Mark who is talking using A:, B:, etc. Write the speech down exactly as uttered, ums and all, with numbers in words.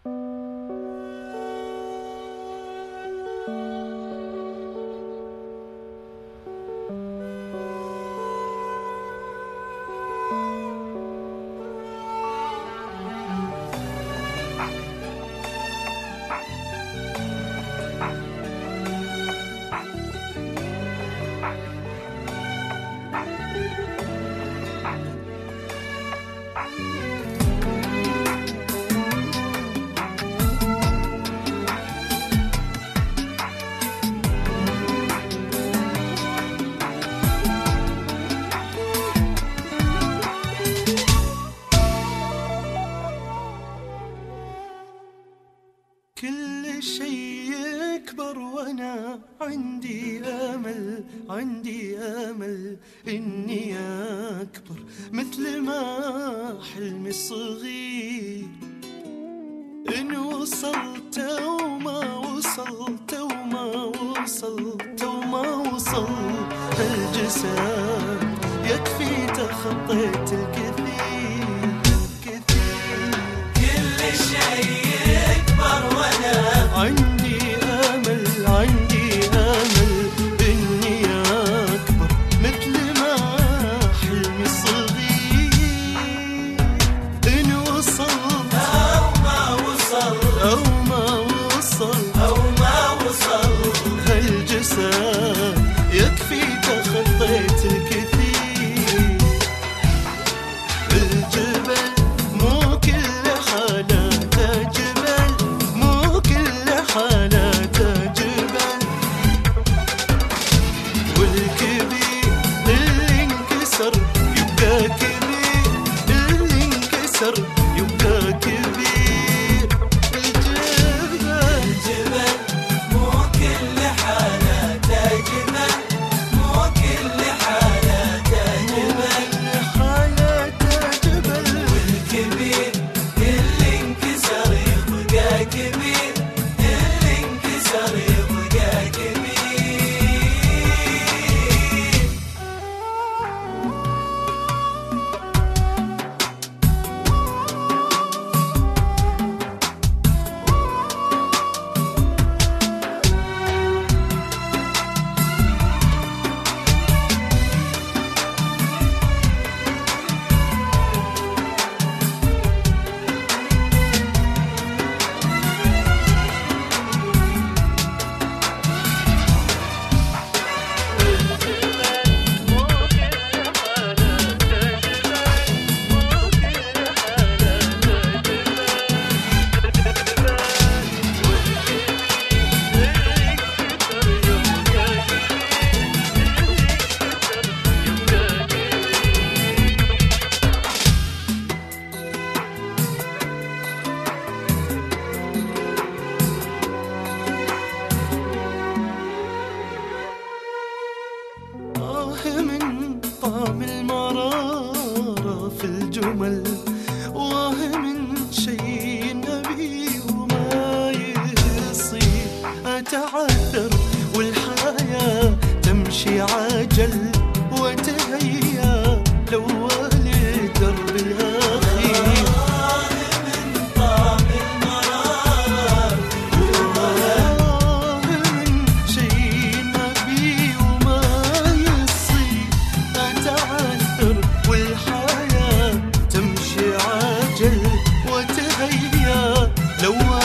A: كل شيء يكبر وانا عندي امل، عندي امل اني اكبر مثل ما حلمي الصغير. ان وصلت وما وصلت وما وصلت وما وصل هالجسد يكفي تخطيت الكثير كثير.
B: كل شيء يكبر وانا
A: عندي امل، عندي امل اني اكبر مثل ما حلمي الصغير. ان وصلت
B: او ما وصل
A: او ما وصل
B: او ما وصل
A: هالجسد يكفي تخطيت الكثير. الجبل مو كل حالاته جبل، مو كل حالاته جبل. والكبير اللي انكسر يبقى كبير، اللي انكسر يبقى كبير. الجبل
B: الجبل مو كل حالاته جبل، مو كل حالاته جبل.
A: حالاته جبل.
B: والكبير اللي انكسر يبقى كبير، اللي انكسر يبقى كبير.
A: آه من طعم المرارة في الجمل، واه من شيء نبي وما يصير. أتعذر والحياة تمشي عجل، وتهيأ لأول الدرب الأخير.
B: آه من طعم المرارة
A: واه من شيء نبي وما يصير. أتعذر والحياة تمشي عجل، وتهيأ لو